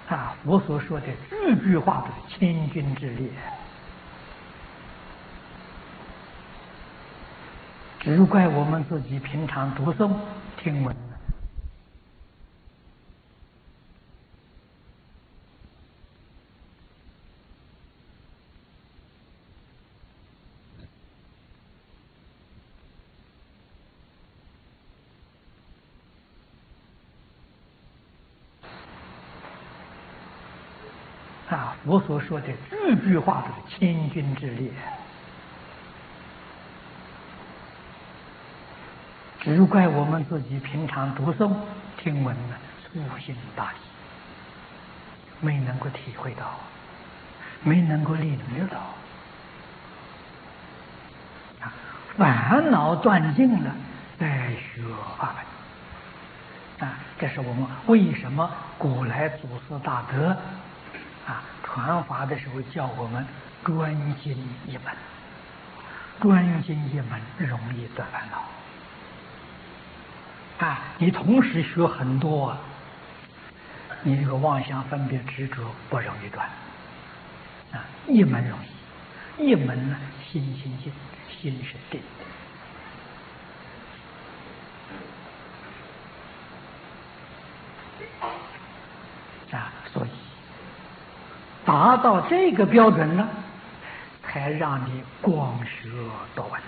佛所说的句句话都是千钧之力，只怪我们自己平常读诵听闻佛所说的句句话都是千钧之力，只怪我们自己平常读诵听闻粗心大意，没能够体会到，没能够领略到。烦恼断尽了，再学法门。这是我们为什么古来祖师大德传法的时候叫我们专精一门，专精一门容易得烦恼。你同时学很多，你这个妄想分别执着不容易断。一门容易，一门呢心心静，心是定。所以达到这个标准了，才让你广学多闻。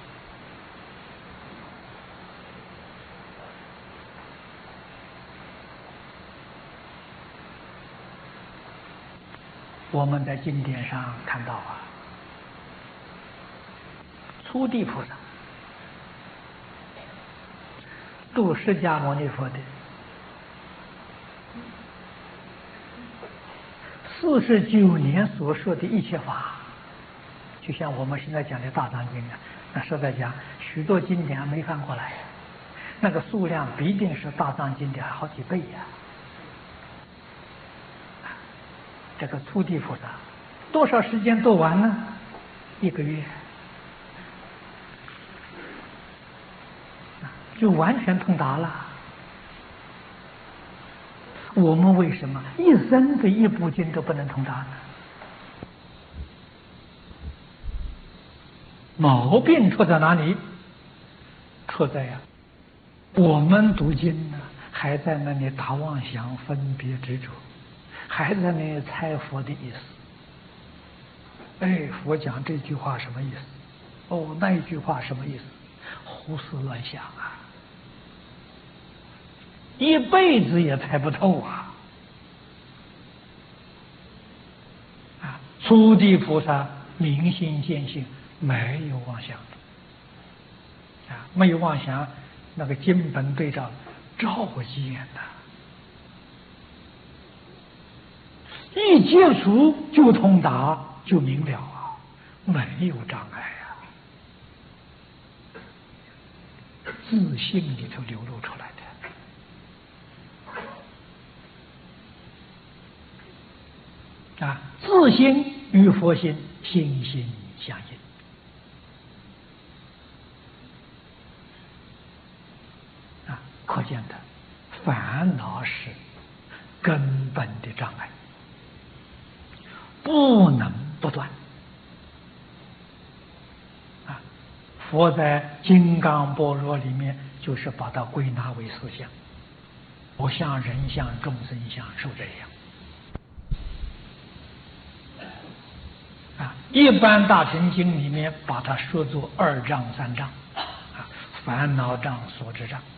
我们在经典上看到初地菩萨度释迦牟尼佛的49年所说的一切法，就像我们现在讲的大藏经那实在讲许多经典还没翻过来，那个数量必定是大藏经典好几倍这个初地菩萨多少时间读完呢？1个月就完全通达了。我们为什么一生的一部经都不能通达呢？毛病出在哪里？出在我们读经还在那里打妄想分别执着，还在那里猜佛的意思。佛讲这句话什么意思？那一句话什么意思？胡思乱想一辈子也猜不透初地菩萨明心见性，没有妄想没有妄想，那个经本对照照见一接触就通达，就明了没有障碍自信里头流露出来的。自心与佛心心心相应可见的烦恼是根本的障碍，不能不断佛在金刚般若里面就是把它归纳为4相：我相、人相、众生相、寿者相。一般大乘经里面把它说作2障、3障烦恼障、所知障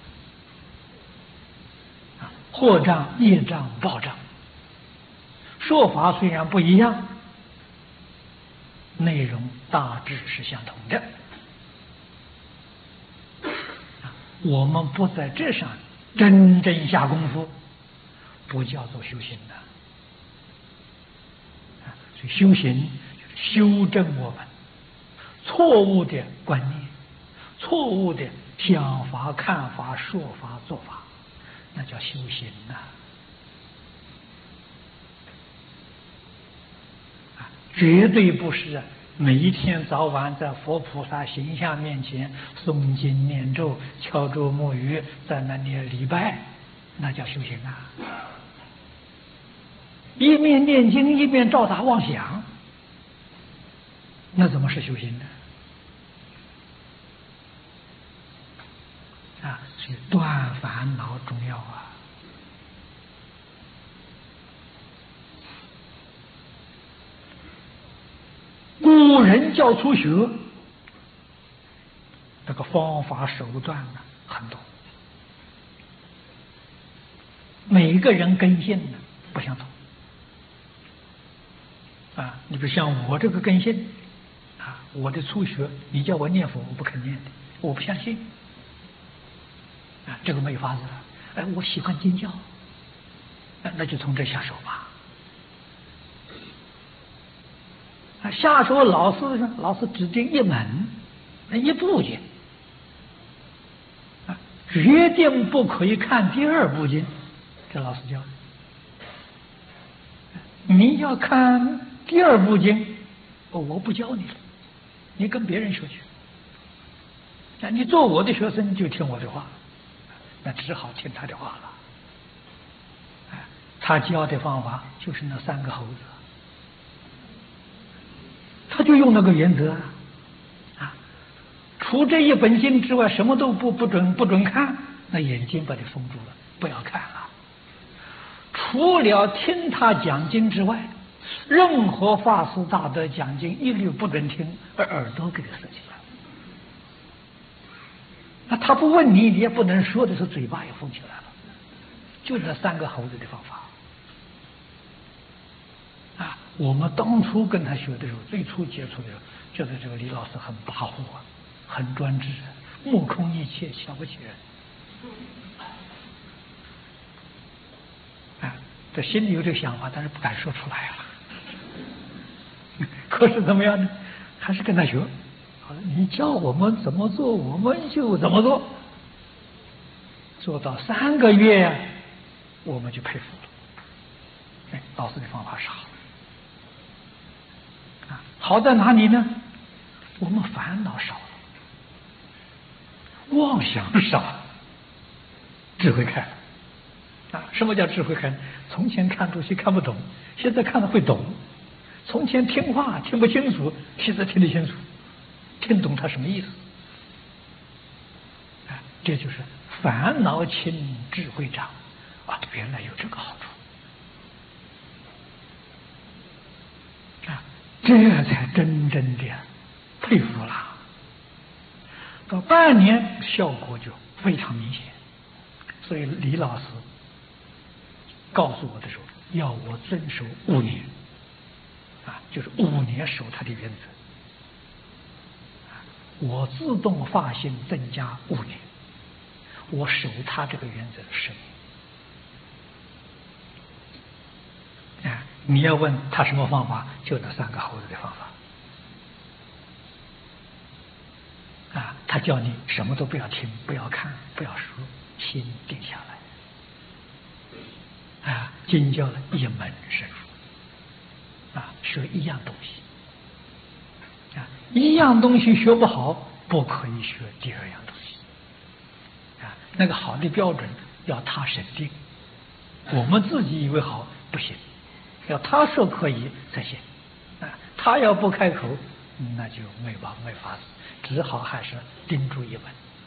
惑障、业障、报障。说法虽然不一样，内容大致是相同的。我们不在这上真正下功夫，不叫做修行的。所以修行修正我们错误的观念、错误的想法、看法、说法、做法，那叫修行绝对不是每一天早晚在佛菩萨形象面前诵经念咒、敲钟木鱼，在那里礼拜，那叫修行一面念经一面照打妄想，那怎么是修行呢？啊，所以断烦恼重要啊。古人教初学，这个方法手段呢很多，每个人根性呢不相同。啊，你比如像我这个根性，啊，我的初学，你叫我念佛，我不肯念的，我不相信。啊，这个没法子了。哎，我喜欢经教，那就从这下手吧。啊，下手老师指定一门，一部经，啊，决定不可以看第二部经，这老师教的。你要看第二部经，我不教你了，你跟别人学去。啊，你做我的学生就听我的话，那只好听他的话了。他教的方法就是那3个猴子，他就用那个原则啊，除这一本经之外，什么都不准看，那眼睛把你封住了，不要看了。除了听他讲经之外，任何法师大德讲经一律不准听，耳朵给他塞起来。那他不问你，你也不能说的时候，嘴巴也封起来了。就那3个猴子的方法。啊，我们当初跟他学的时候，最初接触的时候，觉得这个李老师很跋扈啊，很专制，目空一切，瞧不起人。啊，这心里有这个想法，但是不敢说出来啊。可是怎么样呢？还是跟他学。你教我们怎么做，我们就怎么做。做到3个月，我们就佩服了。哎，老师的方法是好。啊，好在哪里呢？我们烦恼少了，妄想少了，智慧开了。啊，什么叫智慧开？从前看东西看不懂，现在看了会懂。从前听话听不清楚，现在听得清楚，听懂它什么意思。啊，这就是烦恼轻，智慧长。啊，原来有这个好处。啊，这才真正的佩服了。到半年效果就非常明显。所以李老师告诉我的时候，要我遵守5年。啊，就是5年守他的原则。我自动发心增加5年，我守他这个原则10年。啊，你要问他什么方法，就那3个猴子的方法。啊，他叫你什么都不要听，不要看，不要说，心定下来。啊，经教了一门深入。啊，学一样东西，啊，一样东西学不好，不可以学第2样东西。啊，那个好的标准要他审定，我们自己以为好不行，要他说可以才行。啊，他要不开口，那就没法子，只好还是盯住一门。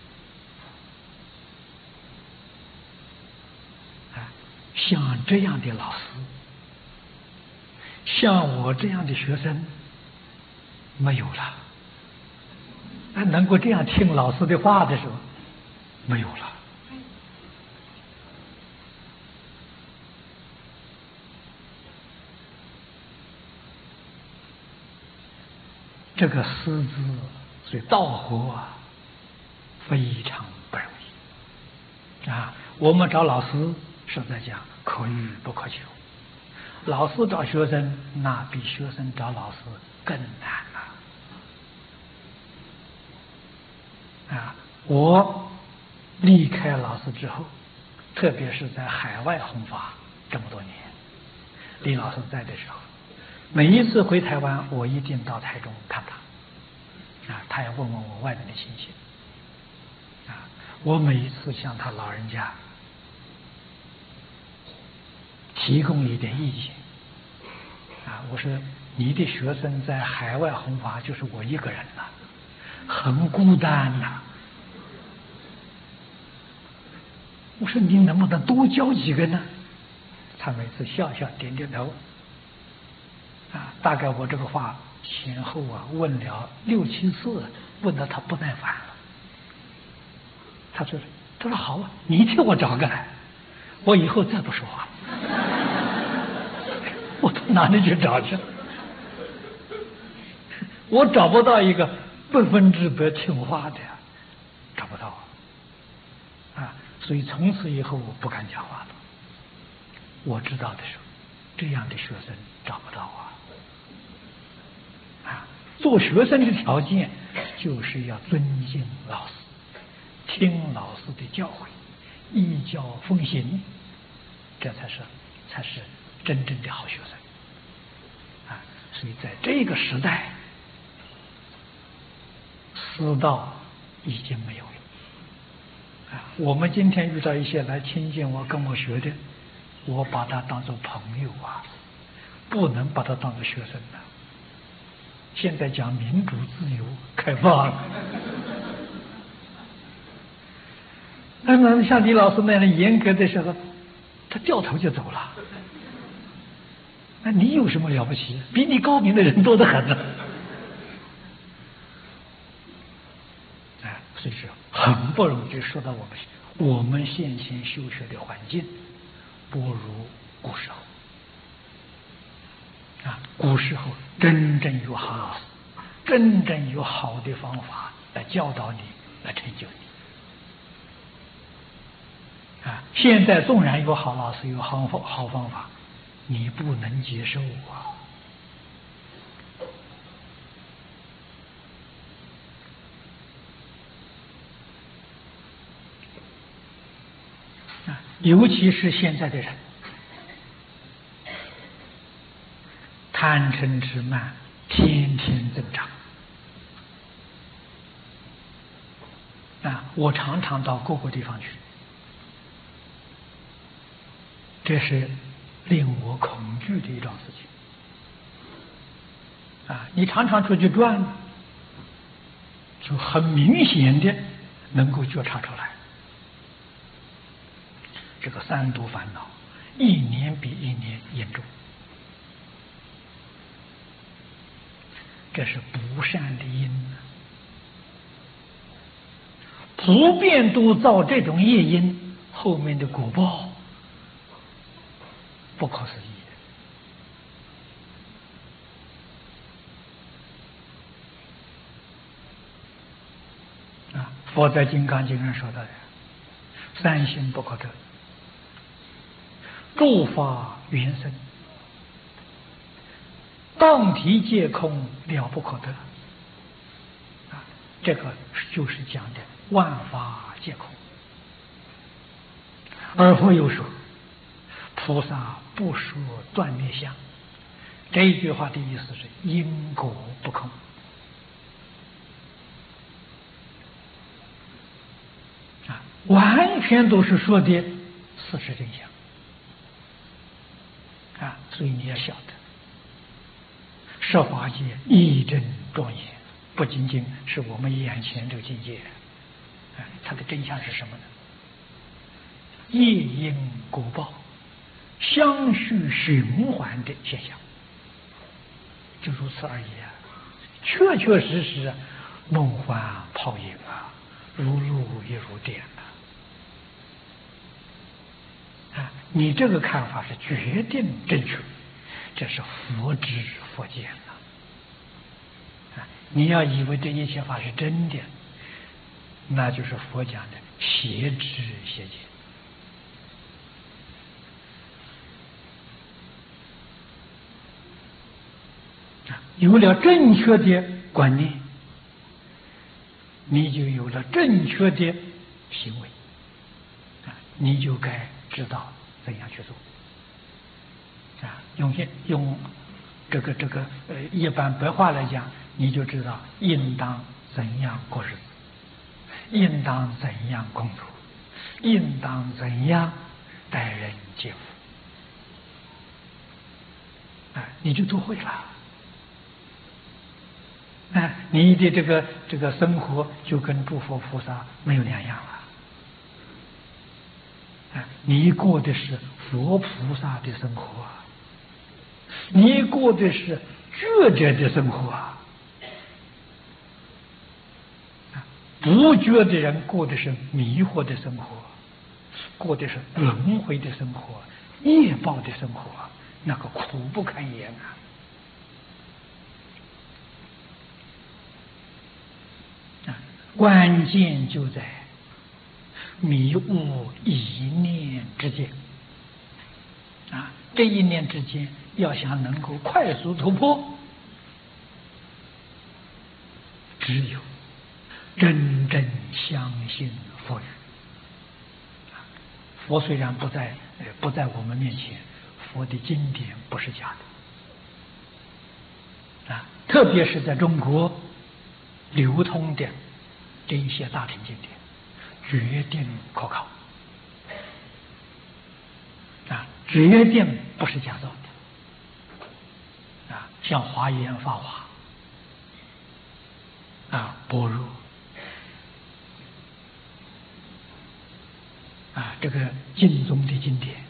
啊，像这样的老师。像我这样的学生没有了，能够这样听老师的话的时候没有了。这个师资，所以道活啊，非常不容易啊。我们找老师是在讲可遇不可求。老师找学生，那比学生找老师更难了。啊，我离开老师之后，特别是在海外弘法这么多年，李老师在的时候，每一次回台湾，我一定到台中看他。啊，他也问问我外面的情形。啊，我每一次向他老人家提供一点意见， 我说你的学生在海外弘法就是我一个人了，很孤单呐。我说你能不能多教几个呢？他每次笑笑点点头。大概我这个话前后问了6、7次，问到他不耐烦了。他说好啊，你替我找个来，我以后再不说话。我到哪里去找去？我找不到一个100%听话的呀，找不到所以从此以后我不敢讲话了。我知道的时候，这样的学生找不到做学生的条件就是要尊敬老师，听老师的教诲，依教奉行，这才是真正的好学生所以在这个时代，师道已经没有了我们今天遇到一些来亲近我跟我学的，我把他当作朋友不能把他当作学生了。现在讲民主自由开放那像李老师那样严格的时候，他掉头就走了。那你有什么了不起？比你高明的人多得很呢。所以说很不容易说到我们现前修学的环境不如古时候古时候真正有好老师，真正有好的方法来教导你，来成就你现在纵然有好老师，有好方法，你不能接受尤其是现在的人，贪嗔痴慢天天增长我常常到各个地方去，这是令我恐惧的一桩事情你常常出去转，就很明显的能够觉察出来，这个三毒烦恼一年比一年严重，这是不善的因普遍都造这种业因，后面的果报不可思议佛在《金刚经》上说到的三心不可得，诸法缘生，当体皆空，了不可得这个就是讲的万法皆空。而佛又说菩萨不说断灭相，这一句话的意思是因果不空完全都是说的事实真相所以你要晓得设法界义真庄严，不仅仅是我们眼前这个境界它的真相是什么呢？业因果报相续循环的现象，就如此而已确确实实梦幻泡影如露亦如电你这个看法是决定正确，这是佛知佛见你要以为这一切法是真的，那就是佛讲的邪知邪见有了正确的观念，你就有了正确的行为你就该知道怎样去做用这个一般白话来讲，你就知道应当怎样过日子，应当怎样工作，应当怎样待人接物你就做会了。你的这个生活就跟诸佛菩萨没有两样了。你过的是佛菩萨的生活，你过的是觉者的生活啊！不觉的人过的是迷惑的生活，过的是轮回的生活、业报的生活，那个苦不堪言啊！关键就在迷悟一念之间啊！这一念之间，要想能够快速突破，只有真正相信佛语。佛虽然不在我们面前，佛的经典不是假的特别是在中国流通的这一些大品经典，决定可靠决定不是假造的像华严、法华般若这个经宗的经典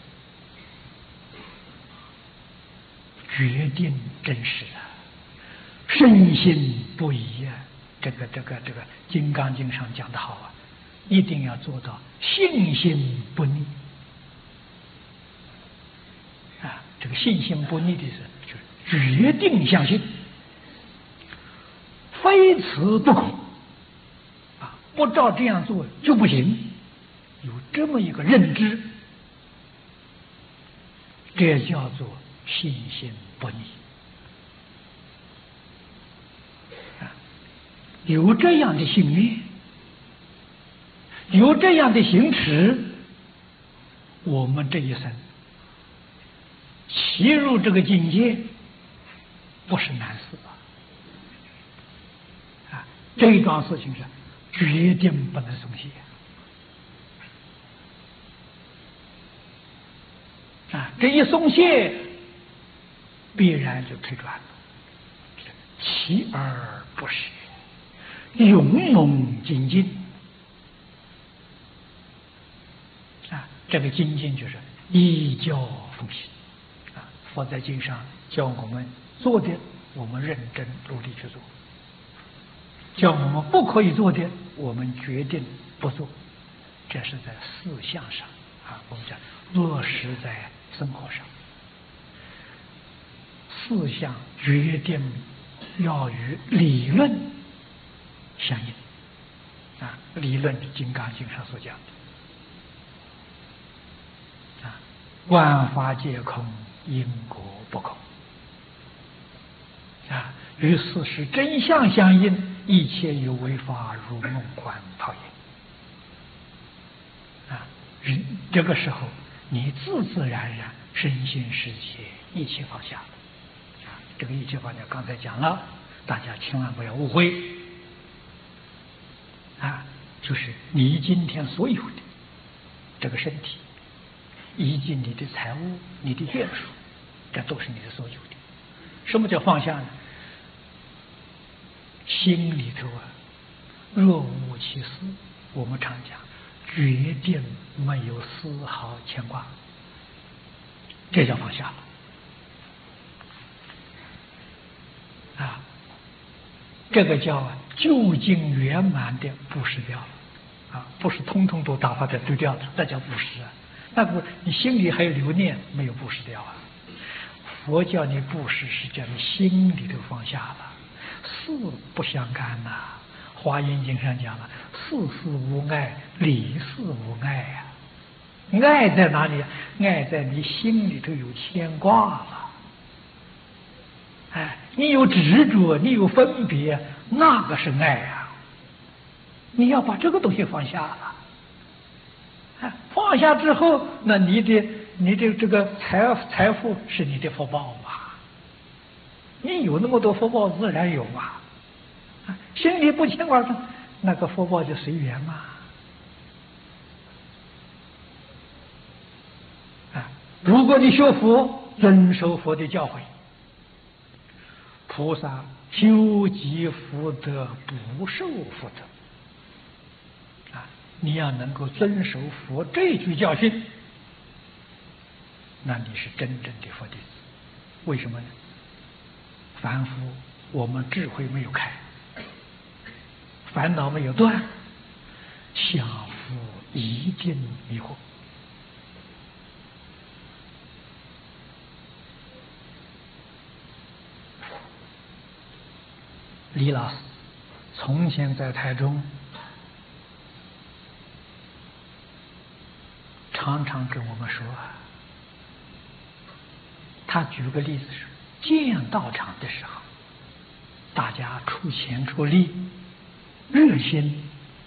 决定真实深信不疑这个金刚经上讲得好一定要做到信心不逆这个信心不逆的是就是决定相信，非此不可不照这样做就不行。有这么一个认知，这叫做信心不逆有这样的信念，有这样的行持，我们这一生骑入这个境界不是难事这一桩事情是决定不能松懈这一松懈必然就退转了，锲而不舍，勇猛精进这个精进就是依教奉行佛在经上教我们做的，我们认真努力去做；叫我们不可以做的，我们决定不做。这是在事项上我们讲落实在生活上，事项决定要与理论相应理论是《金刚经》上所讲的万法皆空，因果不空与事实真相相应，一切有为法如梦幻泡影这个时候你自自然然身心世界一切放下这个一切放下刚才讲了，大家千万不要误会就是你今天所有的这个身体以及你的财物、你的眷属，这都是你的所有的。什么叫放下呢？心里头若无其事，我们常讲决定没有丝毫牵挂，这叫放下了这个叫究竟圆满的布施掉了不是通通都打发在丢掉的，那叫布施那不你心里还有留念，没有布施掉佛教你布施是叫你心里头放下了，事不相干华严经上讲了，事事无碍，理事无碍爱在哪里？爱在你心里头有牵挂了你有执着，你有分别，那个是爱你要把这个东西放下了放下之后，那你的这个财富是你的福报你有那么多福报，自然有心里不牵挂上，那个福报就随缘如果你学佛，遵守佛的教诲菩萨究极福德，不受福德。你要能够遵守佛这句教训，那你是真正的佛弟子。为什么呢？凡夫我们智慧没有开，烦恼没有断，下夫一定迷惑。李老师从前在台中常常跟我们说，他举个例子是，建道场的时候，大家出钱出力，热心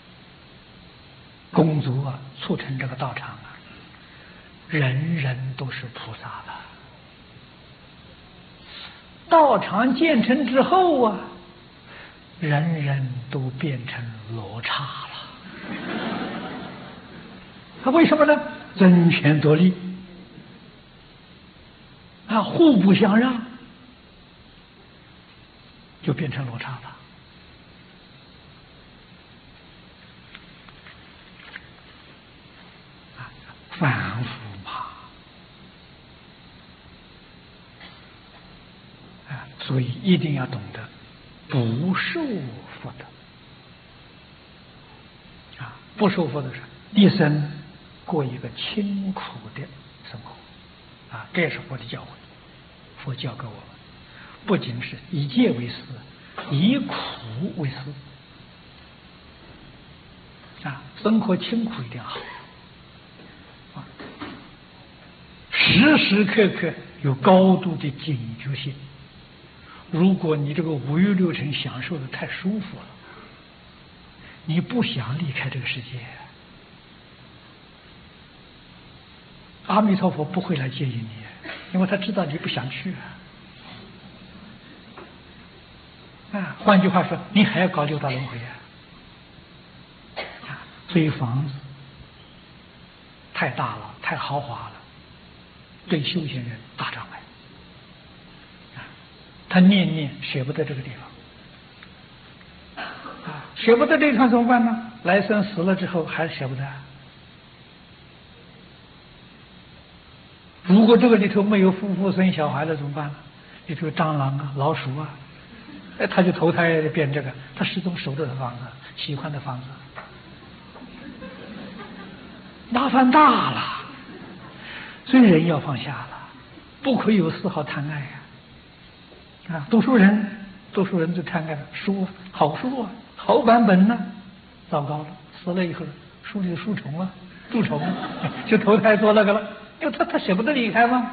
工作促成这个道场人人都是菩萨了。道场建成之后人人都变成罗刹了。他为什么呢？争权夺利互不相让，就变成罗刹了。凡夫嘛，所以一定要懂得不受福德。不受福德是一生过一个清苦的生活。这也是佛的教诲。佛教给我们，不仅是以戒为师，以苦为师。生活清苦一定好。时时刻刻有高度的警觉性。如果你这个五欲六尘享受的太舒服了，你不想离开这个世界，阿弥陀佛不会来接引你，因为他知道你不想去。换句话说，你还要搞六道轮回所以房子太大了，太豪华了，对修行人大障碍。他念念舍不得这个地方，舍不得这个地方怎么办呢？来生死了之后还舍不得。如果这个里头没有夫妇生小孩了怎么办呢？里头有蟑螂老鼠他就投胎变这个，他始终守着的房子，喜欢的房子，麻烦大了。所以人要放下了，不可以有丝毫贪爱多数人就贪爱书，好书好版本糟糕了，死了以后书里的书虫蛀虫就投胎做那个了，因为他舍不得离开吗？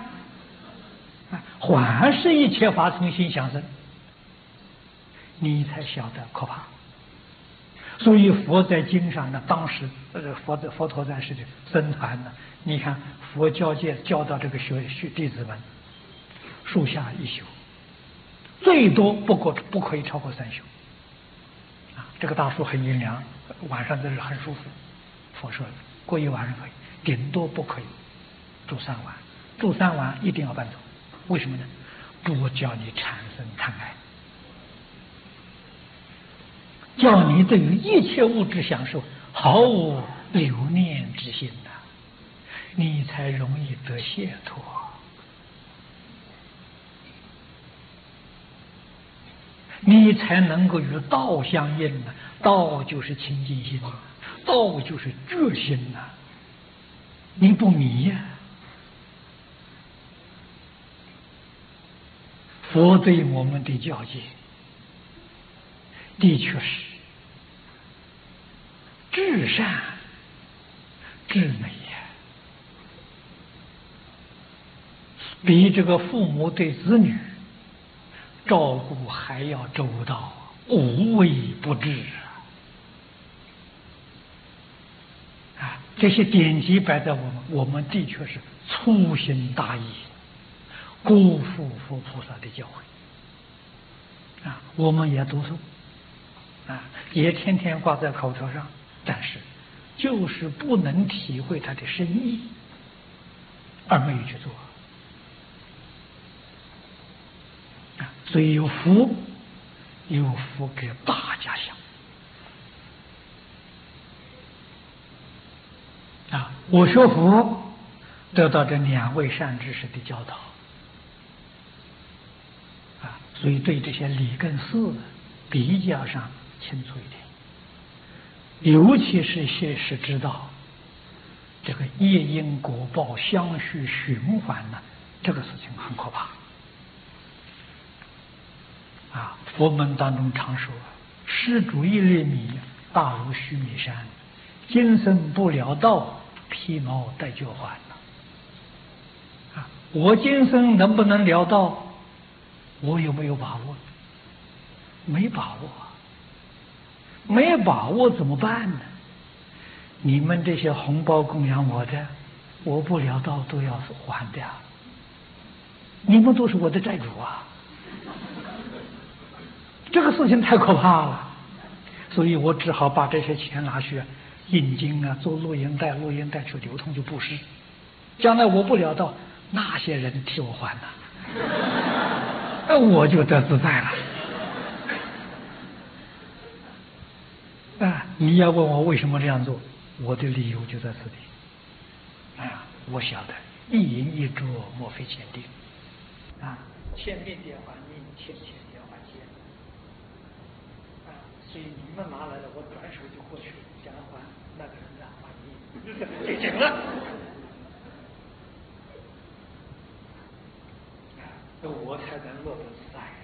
还是一切法从心想生，你才晓得可怕。所以佛在经上当时佛陀在世的僧团你看佛教界教导这个学弟子们，树下一宿，最多不可以超过3宿。这个大树很阴凉，晚上在这很舒服。佛说过一晚上可以，顶多不可以住3晚，住3晚一定要搬走。为什么呢？不叫你产生贪爱，叫你对于一切物质享受毫无留念之心你才容易得解脱。你才能够与道相应道就是清净心，道就是觉心你不迷佛对我们的教诫的确是至善至美比这个父母对子女照顾还要周到，无微不至这些典籍摆在我们的确是粗心大意，辜负佛菩萨的教诲我们也读诵也天天挂在口头上，但是就是不能体会它的深意，而没有去做所以有福给大家享啊！我学佛得到这2位善知识的教导啊，所以对这些理跟事比较上清楚一点。尤其是现实知道这个业因果报相续循环呢，这个事情很可怕啊！佛门当中常说，施主1粒米，大如须弥山，今生不了道，披毛戴脚还啊！我今生能不能了道，我有没有把握？没把握啊！没把握怎么办呢？你们这些红包供养我的，我不了道都要还的啊！你们都是我的债主啊！这个事情太可怕了，所以我只好把这些钱拿去印经啊，做录音带去流通，就布施。将来我不了道，那些人替我还我就得自在了。啊，你要问我为什么这样做，我的理由就在这里。啊，我晓得一银一镯，莫非前定。啊，千变点还应，千点还现。啊，所以你们拿来了，我转手就过去，想要还那个人还你就行了。那我才能乐得自在呀。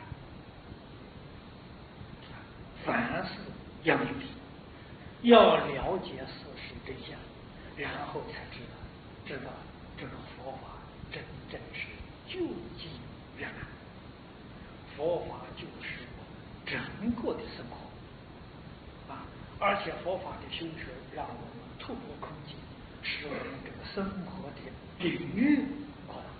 凡事要有理，要了解事实真相，然后才知道这个佛法真正是究竟圆满。佛法就是我们整个的生活啊，而且佛法的修学让我们突破空间，使我们这个生活的领域扩大。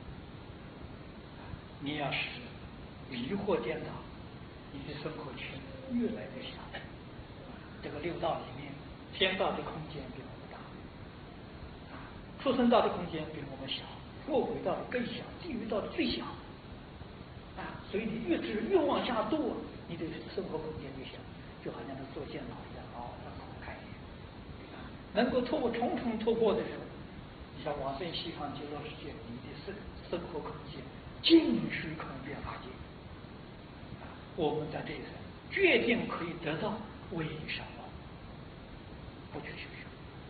你要是迷惑颠倒，你的生活圈越来越小。这个6道里面，天道的空间比我们大，畜生道的空间比我们小，恶鬼道的更小，地狱道的最小。所以你越往下堕，你的生活空间越小，就好像是坐监牢一样，让我们看一眼。能够突破重重突破的时候，你像往生西方极乐世界，你的生活空间尽虚空变法界。我们在这一生决定可以得到，为什么不去修学？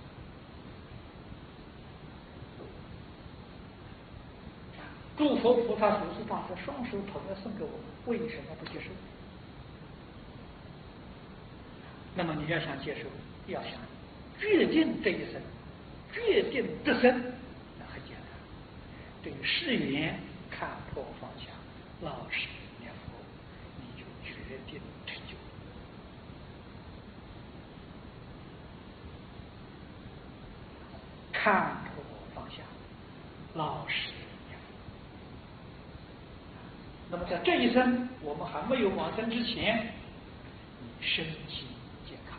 诸佛菩萨、祖师大师双手捧着送给我们，为什么不接受？那么你要想接受，要想决定这一生，决定得生，那很简单，对誓言看破放下，老实念佛，你就决定成就。看破放下，老实念佛。那么在这一生，我们还没有往生之前，你身体健康，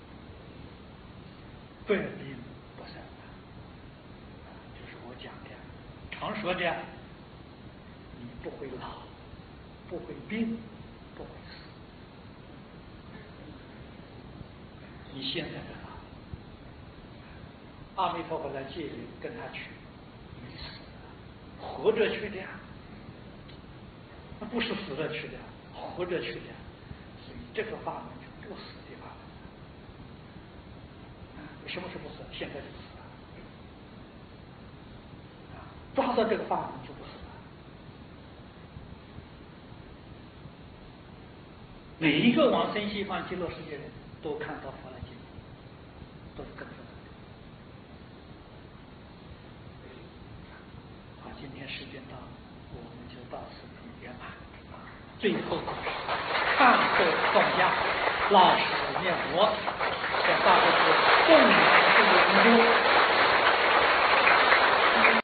本病不生，就是我讲的，常说的，你不会老，不会病，不会死。你现在的阿弥陀佛来接你，跟他去，你死了，活着去的呀，那不是死了去的，活着去的。所以这个法门是不死的法门。什么是不死？现在就不死了。抓到这个法门就不死了。每一个往生西方极乐世界人都看到佛来接你，都是跟着的。好，今天时间到，我们就到此圆满。最后看破放下，老实念佛，在大家是共同的成就。